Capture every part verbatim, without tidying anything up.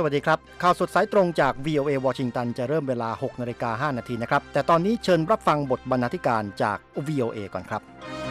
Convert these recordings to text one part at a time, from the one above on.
วัสดีครับข่าวสดสายตรงจาก วี โอ เอ วอชิงตันจะเริ่มเวลา หกนาฬิกาห้านาทีนะครับแต่ตอนนี้เชิญรับฟังบทบรรณาธิการจาก วี โอ เอ ก่อนครับ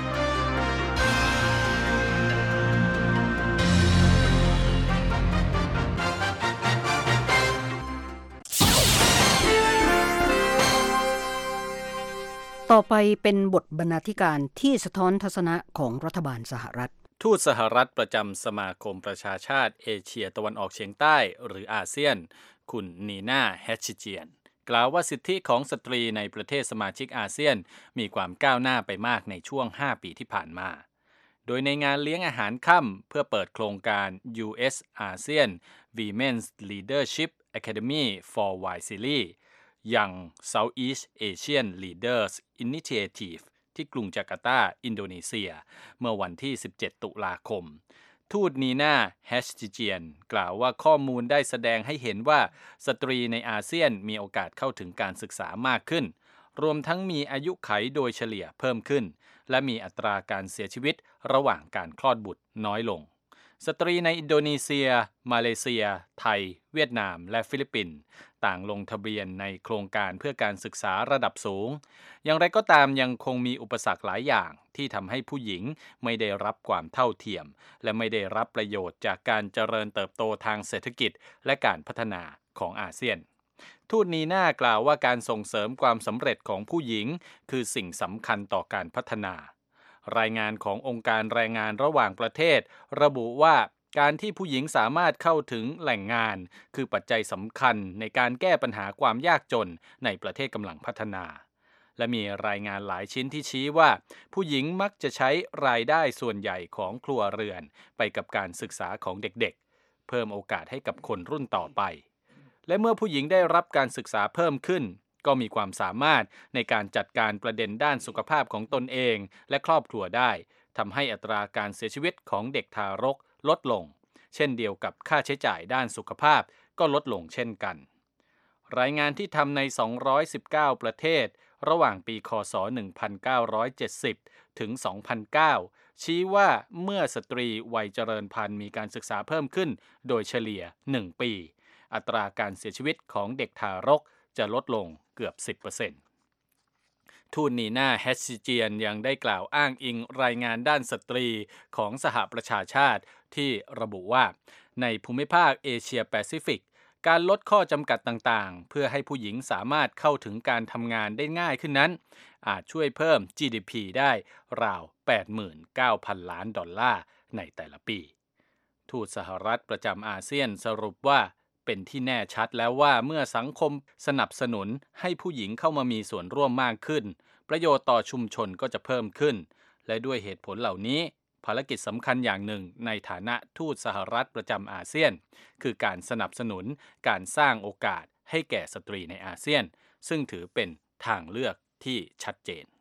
ต่อไปเป็นบทบรรณาธิการที่สะท้อนทัศนะของรัฐบาลสหรัฐทูตสหรัฐประจำสมาคมประชาชาติเอเชียตะวันออกเฉียงใต้หรืออาเซียนคุณนีน่าแฮชชิเจียนกล่าวว่าสิทธิของสตรีในประเทศสมาชิกอาเซียนมีความก้าวหน้าไปมากในช่วงห้าปีที่ผ่านมาโดยในงานเลี้ยงอาหารค่ำเพื่อเปิดโครงการ ยู เอส อาเซียน Women's Leadership Academy for Wisely Young Southeast Asian Leaders Initiative ที่กรุงจาการ์ตาอินโดนีเซียเมื่อวันที่สิบเจ็ดตุลาคมทูตนีน่าแฮชจิเจียนกล่าวว่าข้อมูลได้แสดงให้เห็นว่าสตรีในอาเซียนมีโอกาสเข้าถึงการศึกษามากขึ้นรวมทั้งมีอายุไขโดยเฉลี่ยเพิ่มขึ้นและมีอัตราการเสียชีวิตระหว่างการคลอดบุตรน้อยลงสตรีในอินโดนีเซียมาเลเซียไทยเวียดนามและฟิลิปปินส์ต่างลงทะเบียนในโครงการเพื่อการศึกษาระดับสูงอย่างไรก็ตามยังคงมีอุปสรรคหลายอย่างที่ทำให้ผู้หญิงไม่ได้รับความเท่าเทียมและไม่ได้รับประโยชน์จากการเจริญเติบโตทางเศรษฐกิจและการพัฒนาของอาเซียนทูตนีน่ากล่าวว่าการส่งเสริมความสำเร็จของผู้หญิงคือสิ่งสำคัญต่อการพัฒนารายงานขององค์การแรงงานระหว่างประเทศระบุว่าการที่ผู้หญิงสามารถเข้าถึงแหล่งงานคือปัจจัยสำคัญในการแก้ปัญหาความยากจนในประเทศกำลังพัฒนาและมีรายงานหลายชิ้นที่ชี้ว่าผู้หญิงมักจะใช้รายได้ส่วนใหญ่ของครัวเรือนไปกับการศึกษาของเด็กๆเพิ่มโอกาสให้กับคนรุ่นต่อไปและเมื่อผู้หญิงได้รับการศึกษาเพิ่มขึ้นก็มีความสามารถในการจัดการประเด็นด้านสุขภาพของตนเองและครอบครัวได้ทำให้อัตราการเสียชีวิตของเด็กทารกลดลงเช่นเดียวกับค่าใช้จ่ายด้านสุขภาพก็ลดลงเช่นกันรายงานที่ทำในสองร้อยสิบเก้าประเทศระหว่างปีค.ศ. หนึ่งพันเก้าร้อยเจ็ดสิบถึง สองพันเก้าชี้ว่าเมื่อสตรีวัยเจริญพันธุ์มีการศึกษาเพิ่มขึ้นโดยเฉลี่ยหนึ่งปีอัตราการเสียชีวิตของเด็กทารกจะลดลงเกือบ สิบเปอร์เซ็นต์ ทูตนีน่าแฮชชิเจียนยังได้กล่าวอ้างอิงรายงานด้านสตรีของสหประชาชาติที่ระบุว่าในภูมิภาคเอเชียแปซิฟิกการลดข้อจำกัดต่างๆเพื่อให้ผู้หญิงสามารถเข้าถึงการทำงานได้ง่ายขึ้นนั้นอาจช่วยเพิ่ม จี ดี พี ได้ราว แปดหมื่นเก้าพัน ล้านดอลลาร์ในแต่ละปีทูตสหรัฐประจำอาเซียนสรุปว่าเป็นที่แน่ชัดแล้วว่าเมื่อสังคมสนับสนุนให้ผู้หญิงเข้ามามีส่วนร่วมมากขึ้นประโยชน์ต่อชุมชนก็จะเพิ่มขึ้นและด้วยเหตุผลเหล่านี้ภารกิจสำคัญอย่างหนึ่งในฐานะทูตสหรัฐประจำอาเซียนคือการสนับสนุนการสร้างโอกาสให้แก่สตรีในอาเซียนซึ่งถือเป็นทางเลือกที่ชัดเจน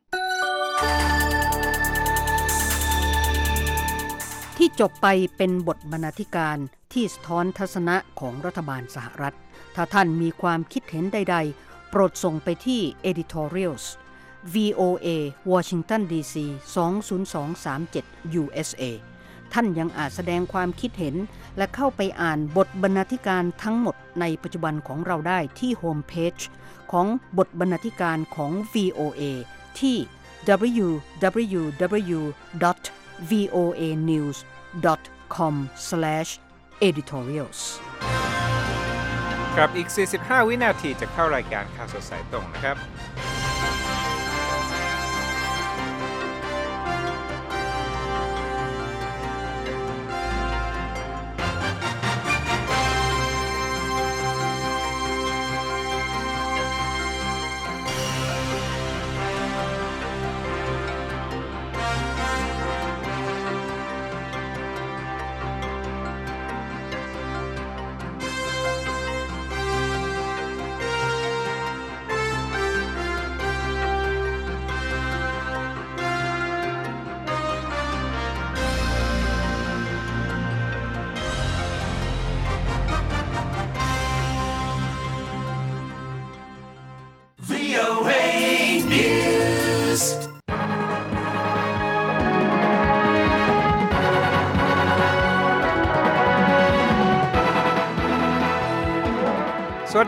ที่จบไปเป็นบทบรรณาธิการที่สะท้อนทัศนะของรัฐบาลสหรัฐถ้าท่านมีความคิดเห็นใดๆโปรดส่งไปที่ editorials วี โอ เอ Washington ดี ซี สอง ศูนย์ สอง สาม เจ็ด ยู เอส เอ ท่านยังอาจแสดงความคิดเห็นและเข้าไปอ่านบทบรรณาธิการทั้งหมดในปัจจุบันของเราได้ที่โฮมเพจของบทบรรณาธิการของ วี โอ เอ ที่ ดับเบิลยู ดับเบิลยู ดับเบิลยู ดอท วี โอ เอ นิวส์ ดอท คอม สแลช เอดิทอเรียลส์ครับอีกสี่สิบห้าวินาทีจะเข้ารายการข่าวสดสายตรงนะครับ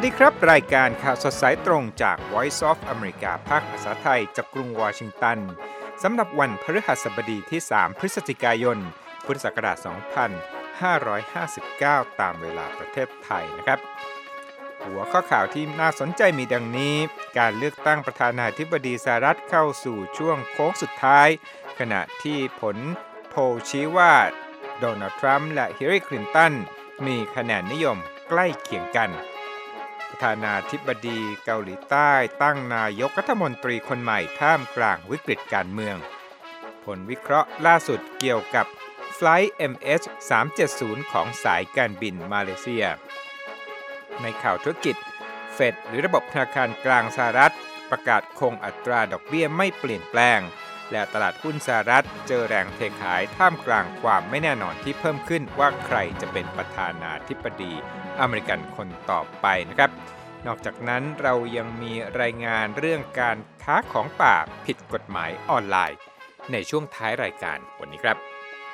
ดีครับรายการข่าวสดสายตรงจาก Voice of America ภาคภาษาไทยจากกรุงวอชิงตันสำหรับวันพฤหัสบดีที่สามพฤศจิกายนพุทธศักราชสองพันห้าร้อยห้าสิบเก้าตามเวลาประเทศไทยนะครับหัวข้อข่าวที่น่าสนใจมีดังนี้การเลือกตั้งประธานาธิบดีสหรัฐเข้าสู่ช่วงโค้งสุดท้ายขณะที่ผลโพลชี้ว่าโดนัลด์ทรัมป์และฮิลลารีคลินตันมีคะแนนนิยมใกล้เคียงกันประธานาธิบดีเกาหลีใต้ตั้งนายกรัฐมนตรีคนใหม่ท่ามกลางวิกฤตการเมืองผลวิเคราะห์ล่าสุดเกี่ยวกับไฟลท์ เอ็ม เอช สามเจ็ดศูนย์ของสายการบินมาเลเซียในข่าวธุรกิจเฟดหรือระบบธนาคารกลางสหรัฐประกาศคงอัตราดอกเบี้ยไม่เปลี่ยนแปลงและตลาดหุ้นสหรัฐเจอแรงเทขายท่ามกลางความไม่แน่นอนที่เพิ่มขึ้นว่าใครจะเป็นประธานาธิบดีอเมริกันคนต่อไปนะครับนอกจากนั้นเรายังมีรายงานเรื่องการค้าของป่าผิดกฎหมายออนไลน์ในช่วงท้ายรายการวันนี้ครับ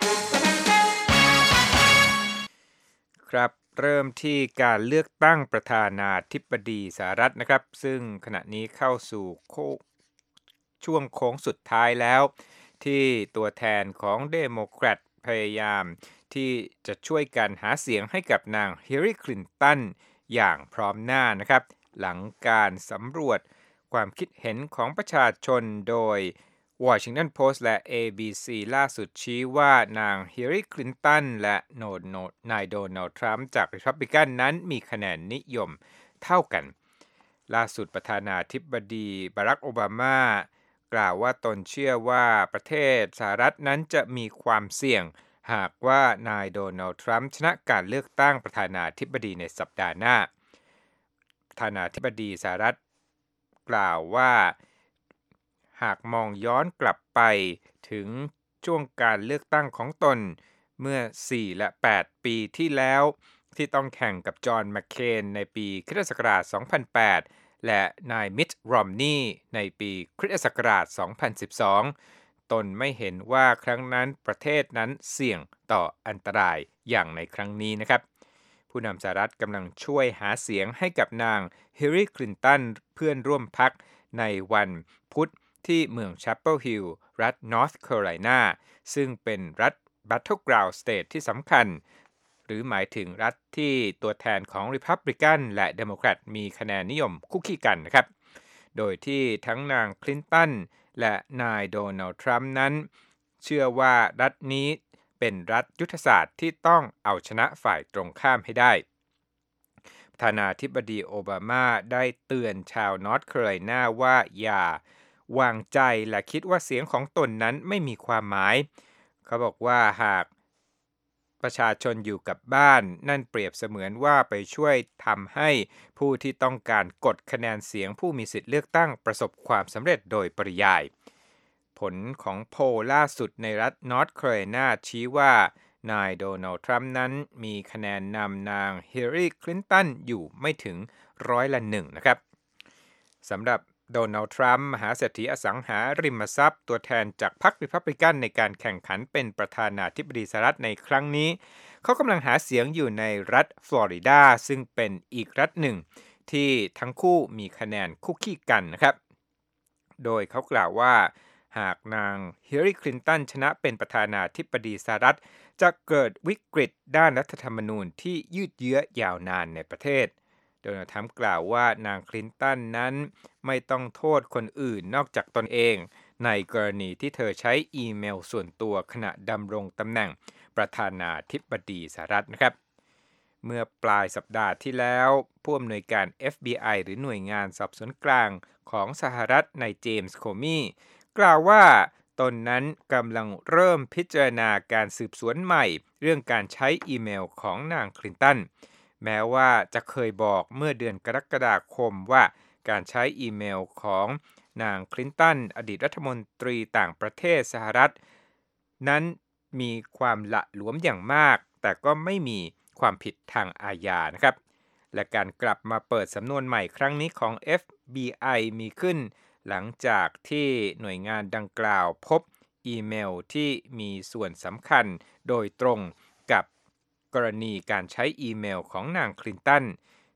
ครับเริ่มที่การเลือกตั้งประธานาธิบดีสหรัฐนะครับซึ่งขณะนี้เข้าสู่ช่วงโค้งสุดท้ายแล้วที่ตัวแทนของเดโมแครตพยายามที่จะช่วยกันหาเสียงให้กับนางฮิลลารีคลินตันอย่างพร้อมหน้านะครับหลังการสำรวจความคิดเห็นของประชาชนโดย Washington Post และ เอ บี ซี ล่าสุดชี้ว่านางฮิลลารีคลินตันและโนโนนายโดนัลด์ทรัมป์จากรีพับลิกันนั้นมีคะแนนนิยมเท่ากันล่าสุดประธานาธิบดีบารักโอบามากล่าวว่าตนเชื่อว่าประเทศสหรัฐนั้นจะมีความเสี่ยงหากว่านายโดนัลด์ทรัมป์ชนะการเลือกตั้งประธานาธิบดีในสัปดาห์หน้าประธานาธิบดีสหรัฐกล่าวว่าหากมองย้อนกลับไปถึงช่วงการเลือกตั้งของตนเมื่อสี่และแปดปีที่แล้วที่ต้องแข่งกับจอห์นแมคเคนในปีคริสตศักราชสองพันแปดและนายมิตต์ รอมนีย์ในปีคริสตศักราชสองพันสิบสองตนไม่เห็นว่าครั้งนั้นประเทศนั้นเสี่ยงต่ออันตรายอย่างในครั้งนี้นะครับผู้นำสหรัฐกำลังช่วยหาเสียงให้กับนางฮิลลารีคลินตันเพื่อนร่วมพรรคในวันพุธที่เมือง Chapel Hill รัฐ North Carolina ซึ่งเป็นรัฐ Battleground State ที่สำคัญหรือหมายถึงรัฐที่ตัวแทนของ Republican และ Democrat มีคะแนนนิยมคุกคีกันนะครับโดยที่ทั้งนางคลินตันและนายโดนัลด์ทรัมป์นั้นเชื่อว่ารัฐนี้เป็นรัฐยุทธศาสตร์ที่ต้องเอาชนะฝ่ายตรงข้ามให้ได้ประธานาธิบดีโอบามาได้เตือนชาวนอร์ทแคโรไลนาว่าอย่าวางใจและคิดว่าเสียงของตนนั้นไม่มีความหมายเขาบอกว่าหากประชาชนอยู่กับบ้านนั่นเปรียบเสมือนว่าไปช่วยทำให้ผู้ที่ต้องการกดคะแนนเสียงผู้มีสิทธิ์เลือกตั้งประสบความสำเร็จโดยปริยายผลของโพลล่าสุดในรัฐนอร์ทแคโรไลนาชี้ว่านายโดนัลด์ทรัมป์นั้นมีคะแนนนำนางฮิลลารีคลินตันอยู่ไม่ถึงร้อยละหนึ่งนะครับสำหรับโดนัลด์ทรัมป์มหาเศรษฐีอสังหาริมทรัพย์ตัวแทนจากพรรครีพับลิกันในการแข่งขันเป็นประธานาธิบดีสหรัฐในครั้งนี้เขากำลังหาเสียงอยู่ในรัฐฟลอริดาซึ่งเป็นอีกรัฐหนึ่งที่ทั้งคู่มีคะแนนคุกคีกันนะครับโดยเขากล่าวว่าหากนางฮิลลารีคลินตันชนะเป็นประธานาธิบดีสหรัฐจะเกิดวิกฤตด้านรัฐธรรมนูญที่ยืดเยื้อยาวนานในประเทศโดนัลด์ทรัมป์กล่าวว่านางคลินตันนั้นไม่ต้องโทษคนอื่นนอกจากตนเองในกรณีที่เธอใช้อีเมลส่วนตัวขณะดำรงตำแหน่งประธานาธิบดีสหรัฐนะครับเมื่อปลายสัปดาห์ที่แล้วผู้อำนวยการ เอฟ บี ไอ หรือหน่วยงานสอบสวนกลางของสหรัฐนายเจมส์โคมี่กล่าวว่าตนนั้นกำลังเริ่มพิจารณาการสืบสวนใหม่เรื่องการใช้อีเมลของนางคลินตันแม้ว่าจะเคยบอกเมื่อเดือนกรกฎาคมว่าการใช้อีเมลของนางคลินตันอดีตรัฐมนตรีต่างประเทศสหรัฐนั้นมีความละหลวมอย่างมากแต่ก็ไม่มีความผิดทางอาญานะครับและการกลับมาเปิดสำนวนใหม่ครั้งนี้ของ เอฟ บี ไอ มีขึ้นหลังจากที่หน่วยงานดังกล่าวพบอีเมลที่มีส่วนสำคัญโดยตรงกับกรณีการใช้อีเมลของนางคลินตัน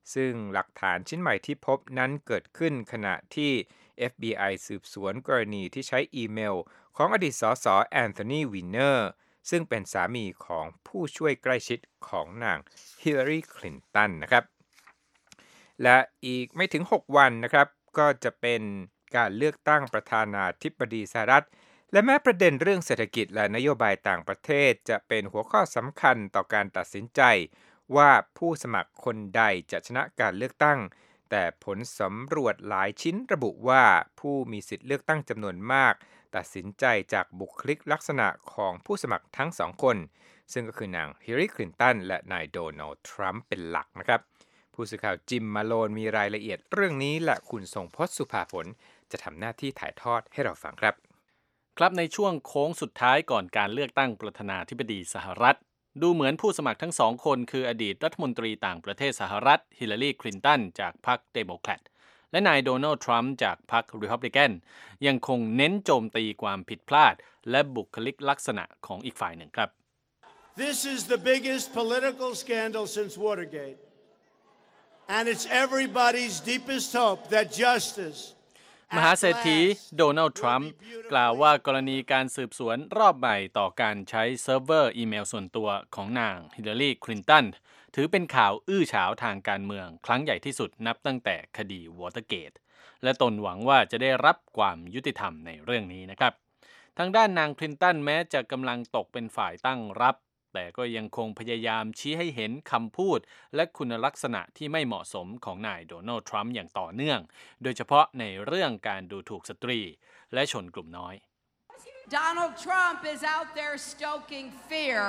ซึ่งหลักฐานชิ้นใหม่ที่พบนั้นเกิดขึ้นขณะที่ เอฟ บี ไอ สืบสวนกรณีที่ใช้อีเมลของอดีตสสแอนโทนีวินเนอร์ซึ่งเป็นสามีของผู้ช่วยใกล้ชิดของนางฮิลลารีคลินตันนะครับและอีกไม่ถึงหกวันนะครับก็จะเป็นการเลือกตั้งประธานาธิบดีสหรัฐและแม้ประเด็นเรื่องเศรษฐกิจและนโยบายต่างประเทศจะเป็นหัวข้อสำคัญต่อการตัดสินใจว่าผู้สมัครคนใดจะชนะการเลือกตั้งแต่ผลสำรวจหลายชิ้นระบุว่าผู้มีสิทธิ์เลือกตั้งจำนวนมากตัดสินใจจากบุคลิกลักษณะของผู้สมัครทั้งสองคนซึ่งก็คือนางฮิลลารีคลินตันและนายโดนัลด์ทรัมป์เป็นหลักนะครับผู้สื่อข่าวจิมมาโลนมีรายละเอียดเรื่องนี้และคุณทรงพจน์สุภาผลจะทำหน้าที่ถ่ายทอดให้เราฟังครับครับในช่วงโค้งสุดท้ายก่อนการเลือกตั้งประธานาธิบดีสหรัฐดูเหมือนผู้สมัครทั้งสองคนคืออดีตรัฐมนตรีต่างประเทศสหรัฐฮิลลารีคลินตันจากพรรคเดโมแครตและนายโดนัลด์ทรัมป์จากพรรครีพับลิกันยังคงเน้นโจมตีความผิดพลาดและบุคลิกลักษณะของอีกฝ่ายหนึ่งครับ This is the biggest political scandal since Watergate and it's everybody's deepest hope that justice มหาเศรษฐีโดนัลด์ทรัมป์กล่าวว่ากรณีการสืบสวนรอบใหม่ต่อการใช้เซิร์ฟเวอร์อีเมลส่วนตัวของนางฮิลลารีคลินตันถือเป็นข่าวอื้อฉาวทางการเมืองครั้งใหญ่ที่สุดนับตั้งแต่คดีวอเตอร์เกตและตนหวังว่าจะได้รับความยุติธรรมในเรื่องนี้นะครับทางด้านนางคลินตันแม้จะกำลังตกเป็นฝ่ายตั้งรับแต่ก็ยังคงพยายามชี้ให้เห็นคำพูดและคุณลักษณะที่ไม่เหมาะสมของนายโดนัลด์ทรัมป์อย่างต่อเนื่องโดยเฉพาะในเรื่องการดูถูกสตรีและชนกลุ่มน้อย Donald Trump is out there stoking fear,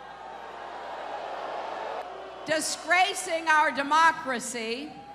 disgracing our democracy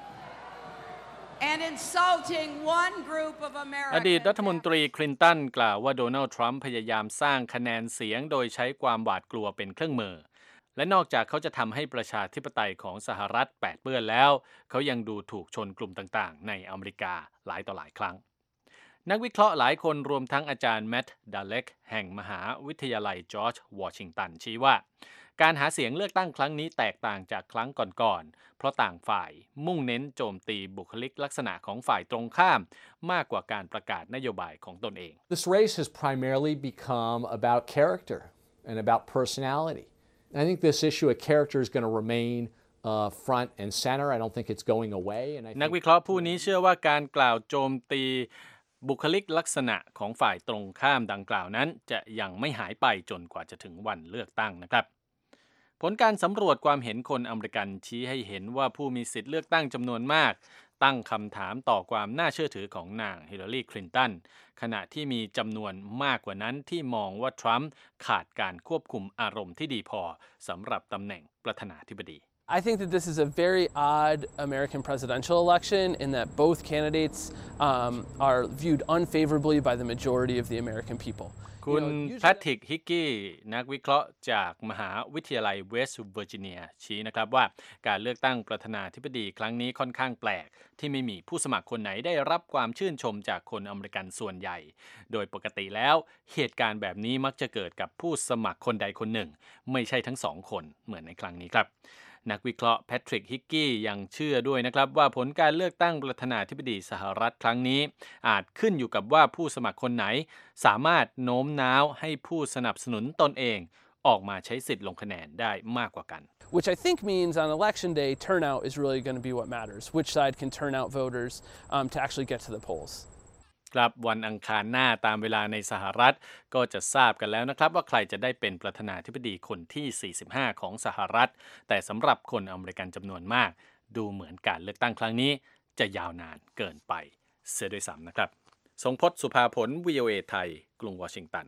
and insulting one group of Americans อดีตรัฐมนตรีคลินตันกล่าวว่าโดนัลด์ทรัมป์พยายามสร้างคะแนนเสียงโดยใช้ความหวาดกลัวเป็นเครื่องมือและนอกจากเขาจะทำให้ประชาธิปไตยของสหรัฐแปดเปื้อนแล้วเขายังดูถูกชนกลุ่มต่างๆในอเมริกาหลายต่อหลายครั้งนักวิเคราะห์หลายคนรวมทั้งอาจารย์แมตต์ดาเล็กแห่งมหาวิทยาลัยจอร์จวอชิงตันชี้ว่าการหาเสียงเลือกตั้งครั้งนี้แตกต่างจากครั้งก่อนๆเพราะต่างฝ่ายมุ่งเน้นโจมตีบุคลิกลักษณะของฝ่ายตรงข้ามมากกว่าการประกาศนโยบายของตนเอง This race has primarily become about character and about personality. I think this issue of character is going to remain uh, front and center. I don't think it's going away. And I think นักวิเคราะห์ผู้นี้เชื่อว่าการกล่าวโจมตีบุคลิกลักษณะของฝ่ายตรงข้ามดังกล่าวนั้นจะยังไม่หายไปจนกว่าจะถึงวันเลือกตั้งนะครับผลการสำรวจความเห็นคนอเมริกันชี้ให้เห็นว่าผู้มีสิทธิ์เลือกตั้งจำนวนมากตั้งคำถามต่อความน่าเชื่อถือของนางฮิลลารีคลินตันขณะที่มีจำนวนมากกว่านั้นที่มองว่าทรัมป์ขาดการควบคุมอารมณ์ที่ดีพอสำหรับตำแหน่งประธานาธิบดี I think that this is a very odd American presidential election in that both candidates um, are viewed unfavorably by the majority of the American people. คุณแพทริกฮิกกี้นักวิเคราะห์จากมหาวิทยาลัยเวสต์เวอร์จิเนียชี้นะครับว่าการเลือกตั้งประธานาธิบดีครั้งนี้ค่อนข้างแปลกที่ไม่มีผู้สมัครคนไหนได้รับความชื่นชมจากคนอเมริกันส่วนใหญ่โดยปกติแล้วเหตุการณ์แบบนี้มักจะเกิดกับผู้สมัครคนใดคนหนึ่งไม่ใช่ทั้งสองคนเหมือนในครั้งนี้ครับนักวิเคราะห์แพทริกฮิกกี้ยังเชื่อด้วยนะครับว่าผลการเลือกตั้งประธานาธิบดีสหรัฐครั้งนี้อาจขึ้นอยู่กับว่าผู้สมัครคนไหนสามารถโน้มน้าวให้ผู้สนับสนุนตนเองออกมาใช้สิทธิ์ลงคะแนนได้มากกว่ากัน Which I think means on election day turnout is really going to be what matters. Which side can turn out voters um, to actually get to the polls. ครับวันอังคารหน้าตามเวลาในสหรัฐก็จะทราบกันแล้วนะครับว่าใครจะได้เป็นประธานาธิบดีคนที่สี่สิบห้าของสหรัฐแต่สำหรับคนอเมริกันจำนวนมากดูเหมือนการเลือกตั้งครั้งนี้จะยาวนานเกินไปเสียด้วยซ้ำนะครับทรงพจน์สุภาผล วี โอ เอ ไทยกรุงวอชิงตัน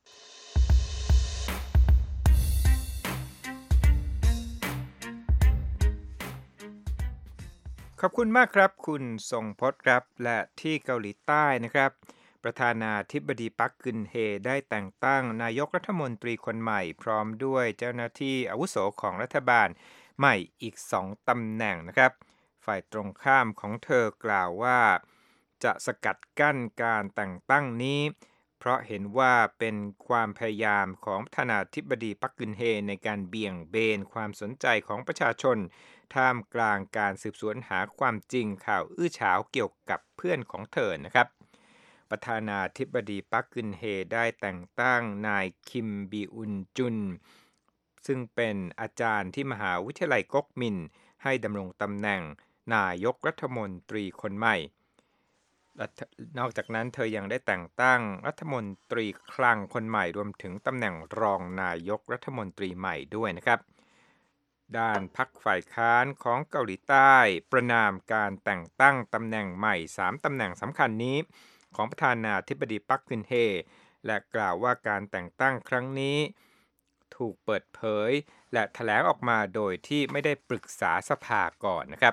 ขอบคุณมากครับคุณทรงพจน์ครับและที่เกาหลีใต้นะครับประธานาธิบดีปักกึนเฮได้แต่งตั้งนายกรัฐมนตรีคนใหม่พร้อมด้วยเจ้าหน้าที่อาวุโสของรัฐบาลใหม่อีกสองตำแหน่งนะครับฝ่ายตรงข้ามของเธอกล่าวว่าจะสกัดกั้นการแต่งตั้งนี้เพราะเห็นว่าเป็นความพยายามของประธานาธิบดีปักกึนเฮในการเบี่ยงเบนความสนใจของประชาชนท่ามกลางการสืบสวนหาความจริงข่าวอื้อฉาวเกี่ยวกับเพื่อนของเธอนะครับประธานาธิบดีปักกึนเฮได้แต่งตั้งนายคิมบีอุนจุนซึ่งเป็นอาจารย์ที่มหาวิทยาลัยก๊กมินให้ดำรงตำแหน่งนายกรัฐมนตรีคนใหม่นอกจากนั้นเธอยังได้แต่งตั้งรัฐมนตรีคลังคนใหม่รวมถึงตำแหน่งรองนายกรัฐมนตรีใหม่ด้วยนะครับด้านพรรคฝ่ายค้านของเกาหลีใต้ประณามการแต่งตั้งตำแหน่งใหม่สามตำแหน่งสำคัญนี้ของประธานาธิบดีปักกึนเฮและกล่าวว่าการแต่งตั้งครั้งนี้ถูกเปิดเผยและแถลงออกมาโดยที่ไม่ได้ปรึกษาสภาก่อนนะครับ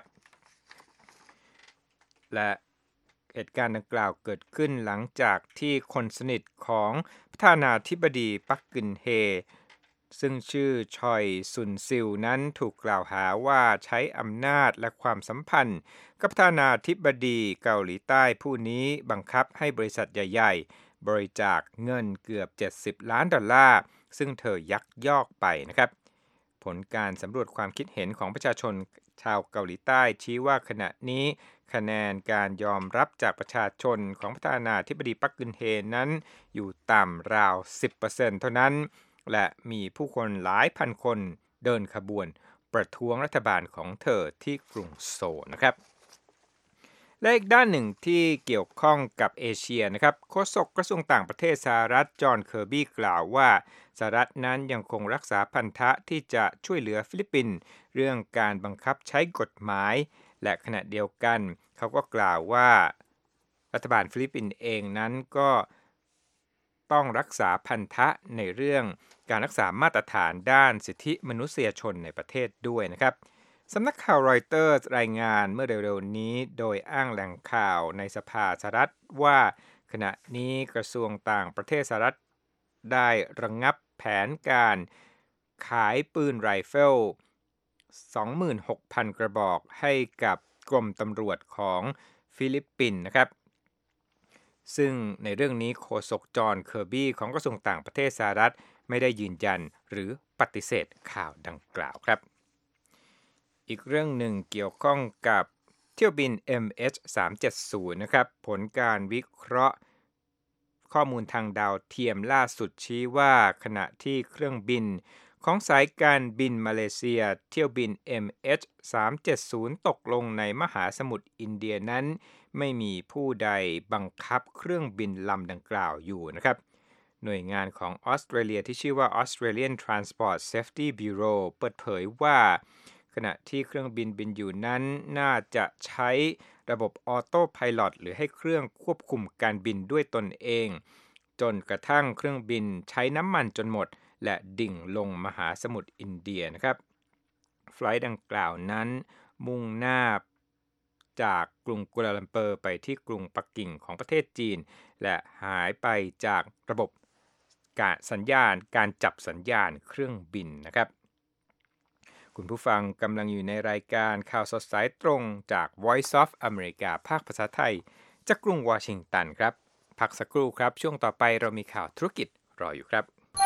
และเหตุการณ์ดังกล่าวเกิดขึ้นหลังจากที่คนสนิทของประธานาธิบดีปักกึนเฮซึ่งชื่อชอยซุนซิลนั้นถูกกล่าวหาว่าใช้อำนาจและความสัมพันธ์กับประธานาธิบดีเกาหลีใต้ผู้นี้บังคับให้บริษัทใหญ่ๆบริจาคเงินเกือบเจ็ดสิบล้านดอลลาร์ซึ่งเธอยักยอกไปนะครับผลการสำรวจความคิดเห็นของประชาชนชาวเกาหลีใต้ชี้ว่าขณะนี้คะแนนการยอมรับจากประชาชนของประธานาธิบดีปักกึนเฮนั้นอยู่ต่ำราว สิบเปอร์เซ็นต์ เท่านั้นและมีผู้คนหลายพันคนเดินขบวนประท้วงรัฐบาลของเธอที่กรุงโซลนะครับและอีกด้านหนึ่งที่เกี่ยวข้องกับเอเชียนะครับโฆษกกระทรวงต่างประเทศสหรัฐจอห์นเคอร์บี้กล่าวว่าสหรัฐนั้นยังคงรักษาพันธะที่จะช่วยเหลือฟิลิปปินส์เรื่องการบังคับใช้กฎหมายและขณะเดียวกันเขาก็กล่าวว่ารัฐบาลฟิลิปปินส์เองนั้นก็ต้องรักษาพันธะในเรื่องการรักษามาตรฐานด้านสิทธิมนุษยชนในประเทศด้วยนะครับสำนักข่าวรอยเตอร์รายงานเมื่อเร็วๆนี้โดยอ้างแหล่งข่าวในสภาสหรัฐว่าขณะนี้กระทรวงต่างประเทศสหรัฐได้ระงับแผนการขายปืนไรเฟิล สองหมื่นหกพัน กระบอกให้กับกรมตำรวจของฟิลิปปินส์นะครับซึ่งในเรื่องนี้โฆษกจอห์นเคอร์บี้ของกระทรวงต่างประเทศสหรัฐไม่ได้ยืนยันหรือปฏิเสธข่าวดังกล่าวครับอีกเรื่องหนึ่งเกี่ยวข้องกับเที่ยวบิน เอ็ม เอช สามเจ็ดศูนย์ นะครับผลการวิเคราะห์ข้อมูลทางดาวเทียมล่าสุดชี้ว่าขณะที่เครื่องบินของสายการบินมาเลเซียเที่ยวบิน เอ็ม เอช สามเจ็ดศูนย์ ตกลงในมหาสมุทรอินเดียนั้นไม่มีผู้ใดบังคับเครื่องบินลำดังกล่าวอยู่นะครับหน่วยงานของออสเตรเลียที่ชื่อว่า Australian Transport Safety Bureau เปิดเผยว่าขณะที่เครื่องบินบินอยู่นั้นน่าจะใช้ระบบออโต้ไพลอตหรือให้เครื่องควบคุมการบินด้วยตนเองจนกระทั่งเครื่องบินใช้น้ำมันจนหมดและดิ่งลงมหาสมุทรอินเดียนะครับไฟลท์ดังกล่าวนั้นมุ่งหน้าจากกรุงกัวลาลัมเปอร์ไปที่กรุงปักกิ่งของประเทศจีนและหายไปจากระบบการสัญญาณการจับสัญญาณเครื่องบินนะครับคุณผู้ฟังกำลังอยู่ในรายการข่าวสดสายตรงจาก Voice of America ภาคภาษาไทยจากกรุงวอชิงตันครับพักสักครู่ครับช่วงต่อไปเรามีข่าวธุรกิจรออยู่ครับ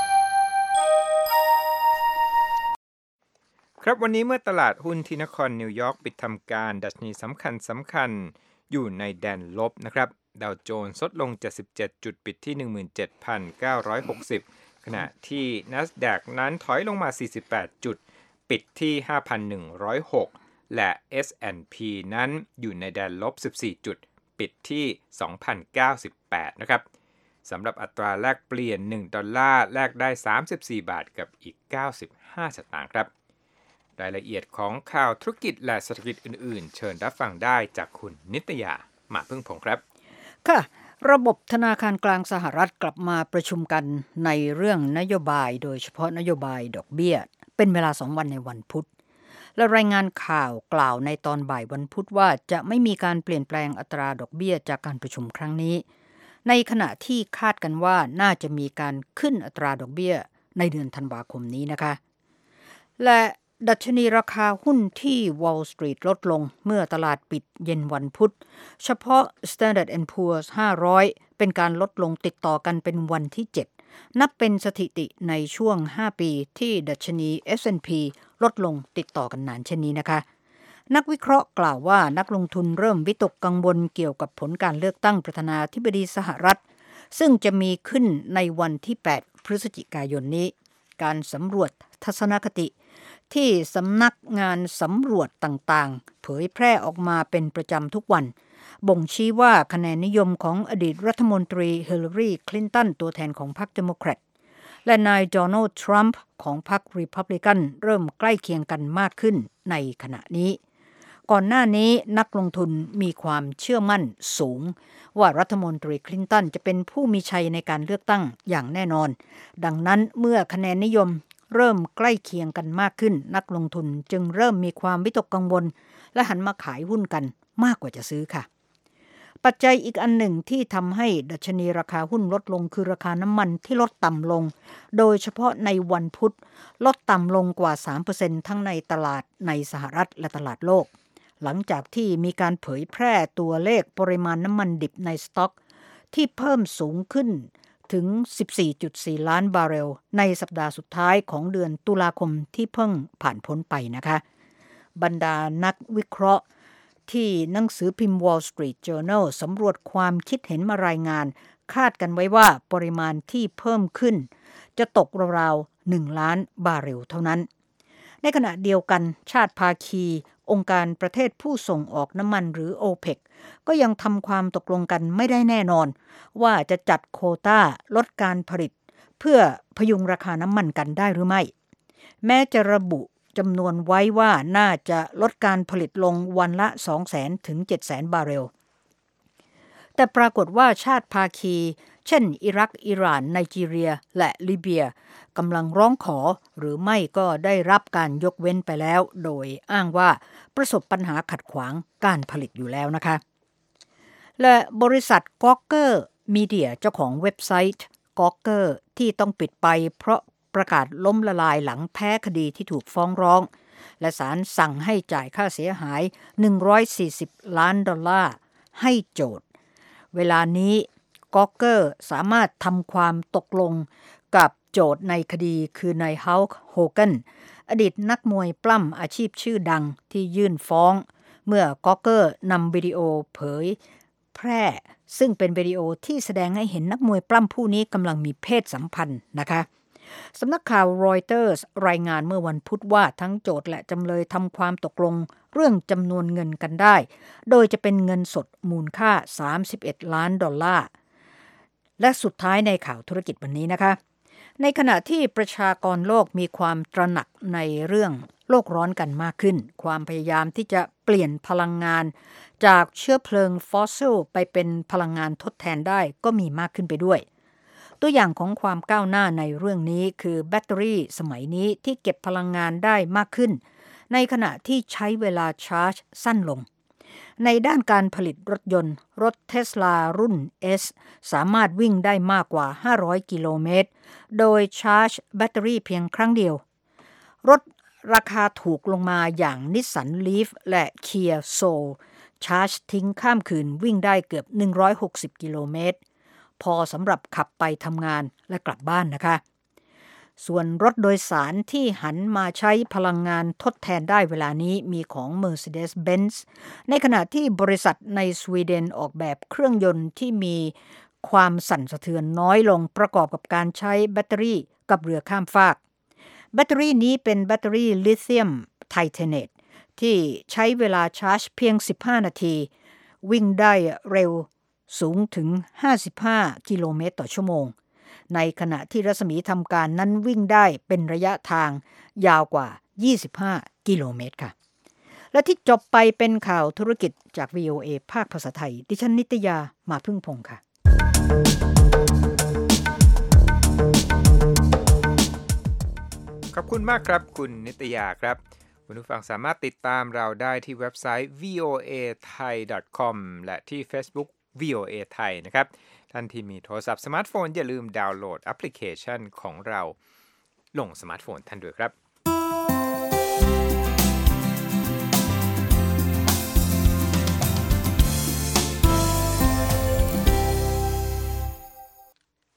ครับวันนี้เมื่อตลาดหุ้นที่นครนิวยอร์กปิดทำการดัชนีสำคัญสำคัญอยู่ในแดนลบนะครับดาวโจนส์ลดลงเจ็ดสิบเจ็ดจุดปิดที่ หนึ่งหมื่นเจ็ดพันเก้าร้อยหกสิบ ขณะที่ NASDAQ นั้นถอยลงมาสี่สิบแปดจุดปิดที่ ห้าพันหนึ่งร้อยหก และ เอส แอนด์ พี นั้นอยู่ในแดนลบสิบสี่จุดปิดที่ สองพันเก้าสิบแปด นะครับสำหรับอัตราแลกเปลี่ยนหนึ่งดอลลาร์แลกได้สามสิบสี่บาทกับอีกเก้าสิบห้าสตางค์ครับรายละเอียดของข่าวธุรกิจและเศรษฐกิจอื่นๆเชิญรับฟังได้จากคุณนิตยามาพึ่งพงษ์ครับค่ะระบบธนาคารกลางสหรัฐกลับมาประชุมกันในเรื่องนโยบายโดยเฉพาะนโยบายดอกเบี้ยเป็นเวลาสองวันในวันพุธและรายงานข่าวกล่าวในตอนบ่ายวันพุธว่าจะไม่มีการเปลี่ยนแปลงอัตราดอกเบี้ยจากการประชุมครั้งนี้ในขณะที่คาดกันว่าน่าจะมีการขึ้นอัตราดอกเบี้ยในเดือนธันวาคมนี้นะคะและดัชนีราคาหุ้นที่ Wall Street ลดลงเมื่อตลาดปิดเย็นวันพุธเฉพาะ Standard แอนด์ Poor's ห้าร้อยเป็นการลดลงติดต่อกันเป็นวันที่เจ็ดนับเป็นสถิติในช่วงห้าปีที่ดัชนี เอส แอนด์ พี ลดลงติดต่อกันนานเช่นนี้นะคะนักวิเคราะห์กล่าวว่านักลงทุนเริ่มวิตกกังวลเกี่ยวกับผลการเลือกตั้งประธานาธิบดีสหรัฐซึ่งจะมีขึ้นในวันที่แปดพฤศจิกายนนี้การสำรวจทัศนคติที่สำนักงานสำรวจต่างๆเผยแพร่ออกมาเป็นประจำทุกวันบ่งชี้ว่าคะแนนนิยมของอดีตรัฐมนตรีฮิลลารีคลินตันตัวแทนของพรรคเดโมแครตและนายโดนัลด์ทรัมป์ของพรรครีพับลิกันเริ่มใกล้เคียงกันมากขึ้นในขณะนี้ก่อนหน้านี้นักลงทุนมีความเชื่อมั่นสูงว่ารัฐมนตรีคลินตันจะเป็นผู้มีชัยในการเลือกตั้งอย่างแน่นอนดังนั้นเมื่อคะแนนนิยมเริ่มใกล้เคียงกันมากขึ้นนักลงทุนจึงเริ่มมีความวิตกกังวลและหันมาขายหุ้นกันมากกว่าจะซื้อค่ะปัจจัยอีกอันหนึ่งที่ทำให้ดัชนีราคาหุ้นลดลงคือราคาน้ำมันที่ลดต่ำลงโดยเฉพาะในวันพุธลดต่ำลงกว่า สามเปอร์เซ็นต์ ทั้งในตลาดในสหรัฐและตลาดโลกหลังจากที่มีการเผยแพร่ตัวเลขปริมาณน้ำมันดิบในสต็อกที่เพิ่มสูงขึ้นถึง สิบสี่จุดสี่ ล้านบาร์เรลในสัปดาห์สุดท้ายของเดือนตุลาคมที่เพิ่งผ่านพ้นไปนะคะบรรดานักวิเคราะห์ที่หนังสือพิมพ์ Wall Street Journal สำรวจความคิดเห็นมารายงานคาดกันไว้ว่าปริมาณที่เพิ่มขึ้นจะตกราวๆหนึ่งล้านบาร์เรลเท่านั้นในขณะเดียวกันชาติภาคีองค์การประเทศผู้ส่งออกน้ำมันหรือ โอเปก ก็ยังทำความตกลงกันไม่ได้แน่นอนว่าจะจัดโควต้าลดการผลิตเพื่อพยุงราคาน้ำมันกันได้หรือไม่แม้จะระบุจำนวนไว้ว่าน่าจะลดการผลิตลงวันละ สองแสน ถึง เจ็ดแสน บาร์เรลแต่ปรากฏว่าชาติภาคีเช่นอิรักอิหร่านไนจีเรียและลิเบียกำลังร้องขอหรือไม่ก็ได้รับการยกเว้นไปแล้วโดยอ้างว่าประสบปัญหาขัดขวางการผลิตอยู่แล้วนะคะและบริษัท Gawker Media เจ้าของเว็บไซต์ Gawker ที่ต้องปิดไปเพราะประกาศล้มละลายหลังแพ้คดีที่ถูกฟ้องร้องและศาลสั่งให้จ่ายค่าเสียหายหนึ่งร้อยสี่สิบล้านดอลลาร์ให้โจทก์เวลานี้Gawker สามารถทำความตกลงกับโจทก์ในคดีคือนายฮัลค์โฮแกนอดีตนักมวยปล้ำอาชีพชื่อดังที่ยื่นฟ้องเมื่อ Gawker นำวิดีโอเผยแพร่ซึ่งเป็นวิดีโอที่แสดงให้เห็นนักมวยปล้ำผู้นี้กำลังมีเพศสัมพันธ์นะคะสำนักข่าวรอยเตอร์สรายงานเมื่อวันพุธว่าทั้งโจทก์และจำเลยทำความตกลงเรื่องจำนวนเงินกันได้โดยจะเป็นเงินสดมูลค่าสามสิบเอ็ดล้านดอลลาร์และสุดท้ายในข่าวธุรกิจวันนี้นะคะในขณะที่ประชากรโลกมีความตระหนักในเรื่องโลกร้อนกันมากขึ้นความพยายามที่จะเปลี่ยนพลังงานจากเชื้อเพลิงฟอสซิลไปเป็นพลังงานทดแทนได้ก็มีมากขึ้นไปด้วยตัวอย่างของความก้าวหน้าในเรื่องนี้คือแบตเตอรี่สมัยนี้ที่เก็บพลังงานได้มากขึ้นในขณะที่ใช้เวลาชาร์จสั้นลงในด้านการผลิตรถยนต์รถ Tesla รุ่น S สามารถวิ่งได้มากกว่าห้าร้อยกิโลเมตรโดยชาร์จแบตเตอรี่เพียงครั้งเดียวรถราคาถูกลงมาอย่าง Nissan Leaf และ Kia Soul ชาร์จทิ้งข้ามคืนวิ่งได้เกือบหนึ่งร้อยหกสิบกิโลเมตรพอสำหรับขับไปทำงานและกลับบ้านนะคะส่วนรถโดยสารที่หันมาใช้พลังงานทดแทนได้เวลานี้มีของ Mercedes-Benz ในขณะที่บริษัทในสวีเดนออกแบบเครื่องยนต์ที่มีความสั่นสะเทือนน้อยลงประกอบกับการใช้แบตเตอรี่กับเรือข้ามฟากแบตเตอรี่นี้เป็นแบตเตอรี่ลิเธียมไทเทเนตที่ใช้เวลาชาร์จเพียงสิบห้านาทีวิ่งได้เร็วสูงถึงห้าสิบห้ากิโลเมตรต่อชั่วโมงในขณะที่รัศมีทำการนั้นวิ่งได้เป็นระยะทางยาวกว่ายี่สิบห้ากิโลเมตรค่ะและที่จบไปเป็นข่าวธุรกิจจาก วี โอ เอ ภาคภาษาไทยดิฉันนิตยามาพึ่งพงษ์ค่ะขอบคุณมากครับคุณนิตยาครับคุณผู้ฟังสามารถติดตามเราได้ที่เว็บไซต์ วี โอ เอ ไทย ดอท คอม และที่ Facebook วี โอ เอ ไทยนะครับท่านที่มีโทรศัพท์สมาร์ทโฟนอย่าลืมดาวน์โหลดแอปพลิเคชันของเราลงสมาร์ทโฟนท่านด้วยครับ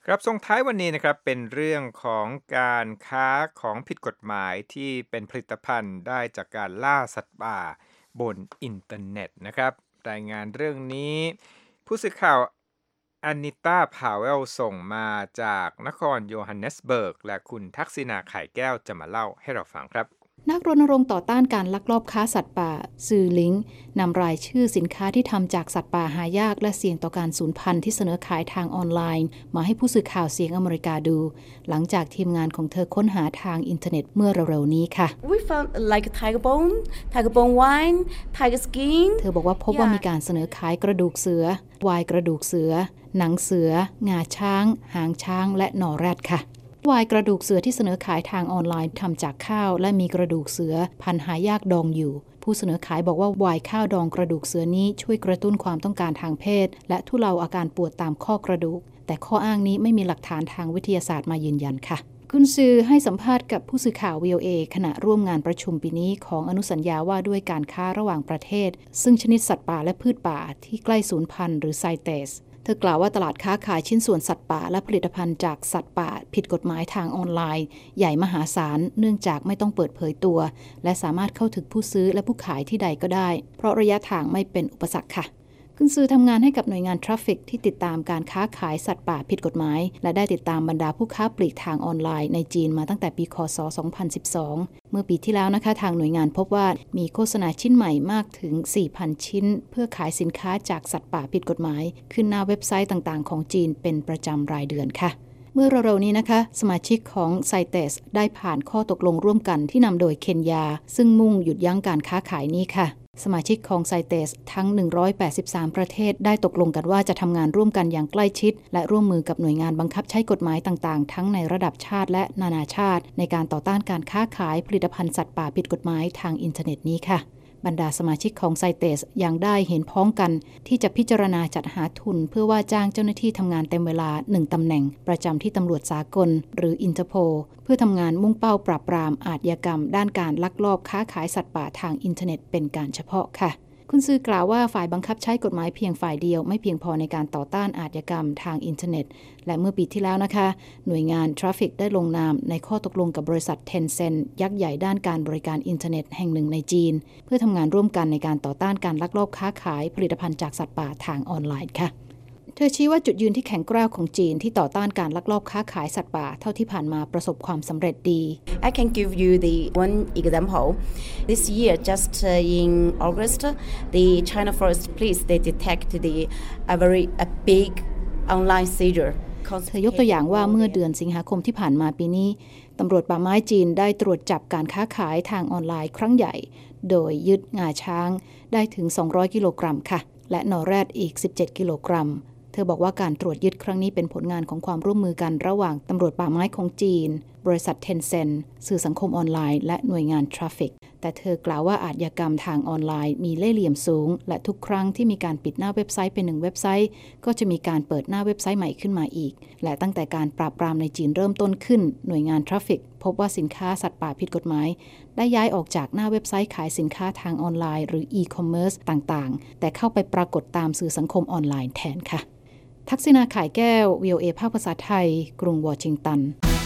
ครับส่งท้ายวันนี้นะครับเป็นเรื่องของการค้าของผิดกฎหมายที่เป็นผลิตภัณฑ์ได้จากการล่าสัตว์ป่าบนอินเทอร์เน็ตนะครับรายงานเรื่องนี้ผู้สื่อข่าวอานิต้าพาวเวลส่งมาจากนครโยฮันเนสเบิร์กและคุณทักษิณาไข่แก้วจะมาเล่าให้เราฟังครับนักรณรงค์ต่อต้านการลักลอบค้าสัตว์ป่าซื่อลิงนำรายชื่อสินค้าที่ทำจากสัตว์ป่าหายากและเสี่ยงต่อการสูญพันธุ์ที่เสนอขายทางออนไลน์มาให้ผู้สื่อข่าวเสียงอเมริกาดูหลังจากทีมงานของเธอค้นหาทางอินเทอร์เน็ตเมื่อเร็วๆนี้ค่ะ We found like tiger bone, tiger bone wine, tiger skin เธอบอกว่าพบว่ามีการเสนอขายกระดูกเสือวายกระดูกเสือหนังเสืองาช้างหางช้างและหนอแรดค่ะวายกระดูกเสือที่เสนอขายทางออนไลน์ทำจากข้าวและมีกระดูกเสือพันธุ์หายากดองอยู่ผู้เสนอขายบอกว่าวายข้าวดองกระดูกเสือนี้ช่วยกระตุ้นความต้องการทางเพศและทุเลาอาการปวดตามข้อกระดูกแต่ข้ออ้างนี้ไม่มีหลักฐานทางวิทยาศาสตร์มายืนยันค่ะกุนซือให้สัมภาษณ์กับผู้สื่อข่าว วี โอ เอ ขณะร่วมงานประชุมปีนี้ของอนุสัญญาว่าด้วยการค้าระหว่างประเทศซึ่งชนิดสัตว์ป่าและพืชป่าที่ใกล้สูญพันธุ์หรือไซเตสเธอกล่าวว่าตลาดค้าขายชิ้นส่วนสัตว์ป่าและผลิตภัณฑ์จากสัตว์ป่าผิดกฎหมายทางออนไลน์ใหญ่มหาศาลเนื่องจากไม่ต้องเปิดเผยตัวและสามารถเข้าถึงผู้ซื้อและผู้ขายที่ใดก็ได้เพราะระยะทางไม่เป็นอุปสรรคค่ะกุนซือทำงานให้กับหน่วยงานทราฟฟิกที่ติดตามการค้าขายสัตว์ป่าผิดกฎหมายและได้ติดตามบรรดาผู้ค้าปลีกทางออนไลน์ในจีนมาตั้งแต่ปีค.ศ. สองพันสิบสองเมื่อปีที่แล้วนะคะทางหน่วยงานพบว่ามีโฆษณาชิ้นใหม่มากถึง สี่พัน ชิ้นเพื่อขายสินค้าจากสัตว์ป่าผิดกฎหมายขึ้นหน้าเว็บไซต์ต่างๆของจีนเป็นประจำรายเดือนค่ะเมื่อเร็วๆนี้นะคะสมาชิกของไซเตสได้ผ่านข้อตกลงร่วมกันที่นำโดยเคนยาซึ่งมุ่งหยุดยั้งการค้าขายนี้ค่ะสมาชิกของไซเตสทั้งหนึ่งร้อยแปดสิบสามประเทศได้ตกลงกันว่าจะทำงานร่วมกันอย่างใกล้ชิดและร่วมมือกับหน่วยงานบังคับใช้กฎหมายต่างๆทั้งในระดับชาติและนานาชาติในการต่อต้านการค้าขายผลิตภัณฑ์สัตว์ป่าผิดกฎหมายทางอินเทอร์เน็ตนี้ค่ะบรรดาสมาชิกของไซเตสยังได้เห็นพ้องกันที่จะพิจารณาจัดหาทุนเพื่อว่าจ้างเจ้าหน้าที่ทำงานเต็มเวลาหนึ่งตำแหน่งประจำที่ตำรวจสากลหรืออินเตอร์โพลเพื่อทำงานมุ่งเป้าปราบปรามอาชญากรรมด้านการลักลอบค้าขายสัตว์ป่าทางอินเทอร์เน็ตเป็นการเฉพาะค่ะคุณซือกล่าวว่าฝ่ายบังคับใช้กฎหมายเพียงฝ่ายเดียวไม่เพียงพอในการต่อต้านอาชญากรรมทางอินเทอร์เน็ตและเมื่อปีที่แล้วนะคะหน่วยงานทราฟฟิกได้ลงนามในข้อตกลงกับบริษัท Tencent ยักษ์ใหญ่ด้านการบริการอินเทอร์เน็ตแห่งหนึ่งในจีนเพื่อทำงานร่วมกันในการต่อต้านการลักลอบค้าขายผลิตภัณฑ์จากสัตว์ป่าทางออนไลน์ค่ะเธอชี้ว่าจุดยืนที่แข็งกร้าวของจีนที่ต่อต้านการลักลอบค้าขายสัตว์ป่าเท่าที่ผ่านมาประสบความสำเร็จดี I can give you the one example. This year, just uh, in August, the China Forest Police they detect the a very a big online seizure. เธอยกตัวอย่างว่าเมื่อเดือนสิงหาคมที่ผ่านมาปีนี้ตำรวจป่าไม้จีนได้ตรวจจับการค้าขายทางออนไลน์ครั้งใหญ่โดยยึดงาช้างได้ถึงสองร้อยกิโลกรัมค่ะและหนอแรดอีกสิบเจ็ดกิโลกรัมเธอบอกว่าการตรวจยึดครั้งนี้เป็นผลงานของความร่วมมือกันระหว่างตำรวจป่าไม้ของจีนบริษัท Tencent สื่อสังคมออนไลน์และหน่วยงานทราฟฟิกแต่เธอกล่าวว่าอาชญากรรมทางออนไลน์มีเล่ห์เหลี่ยมสูงและทุกครั้งที่มีการปิดหน้าเว็บไซต์เป็นหนึ่งเว็บไซต์ก็จะมีการเปิดหน้าเว็บไซต์ใหม่ขึ้นมาอีกและตั้งแต่การปราบปรามในจีนเริ่มต้นขึ้นหน่วยงานทราฟฟิกพบว่าสินค้าสัตว์ป่าผิดกฎหมายได้ย้ายออกจากหน้าเว็บไซต์ขายสินค้าทางออนไลน์หรืออีคอมเมิร์ซต่างๆแต่เข้าไปปรากฏตามสื่อสังคมออนไลน์แทนค่ะทักษิณาข่ายแก้ว วี โอ เอ ภาคภาษาไทยกรุงวอชิงตัน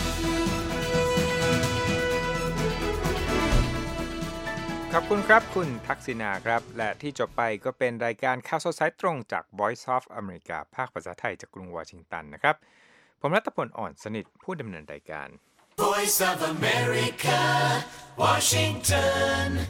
ขอบคุณครับคุณทักษิณาครับและที่จบไปก็เป็นรายการข่าวสดสายตรงจาก Voice of America ภาคภาษาไทยจากกรุงวอชิงตันนะครับผมรัตพลอ่อนสนิทผู้ดำเนินรายการ Voice of America Washington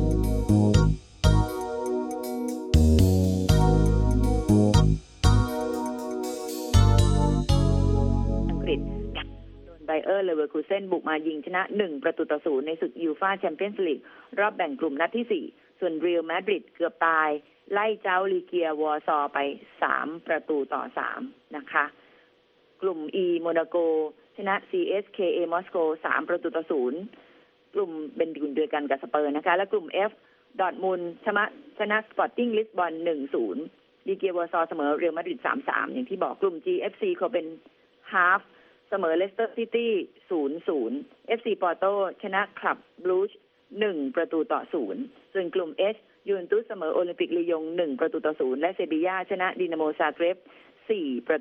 ไบเออร์เลเวอร์คูเซ่นบุกมายิงชนะหนึ่งประตูต่อศูนย์ในศึกยูฟ่าแชมเปี้ยนส์ลีกรอบแบ่งกลุ่มนัดที่สี่ส่วนเรียลมาดริดเกือบตายไล่เจ้าลีเกียวอร์ซอไปสามประตูต่อสามนะคะกลุ่ม E โมนาโกชนะ ซี เอส เค เอ มอสโกสามประตูต่อศูนย์กลุ่มเป็นกลุ่มเดียวกันกับสเปอร์นะคะและกลุ่ม F ดอร์ทมุนด์ชนะชนะสปอร์ติ้งลิสบอน หนึ่งศูนย์ ลีเกียวอร์ซอเสมอเรียลมาดริด สามสาม อย่างที่บอกกลุ่ม G เอฟ ซี โคเปนฮาฟเสมอเลสเตอร์ซิตี้ ศูนย์ศูนย์ เอฟ ซี ปอร์โตชนะคลับบลูชหนึ่งประตูต่อศูนย์ส่วนกลุ่ม H ยูเวนตุสเสมอโอลิมปิกลียงหนึ่งประตูต่อศูนย์และเซบีย่าชนะดินาโมซาเกร็บสี่ประ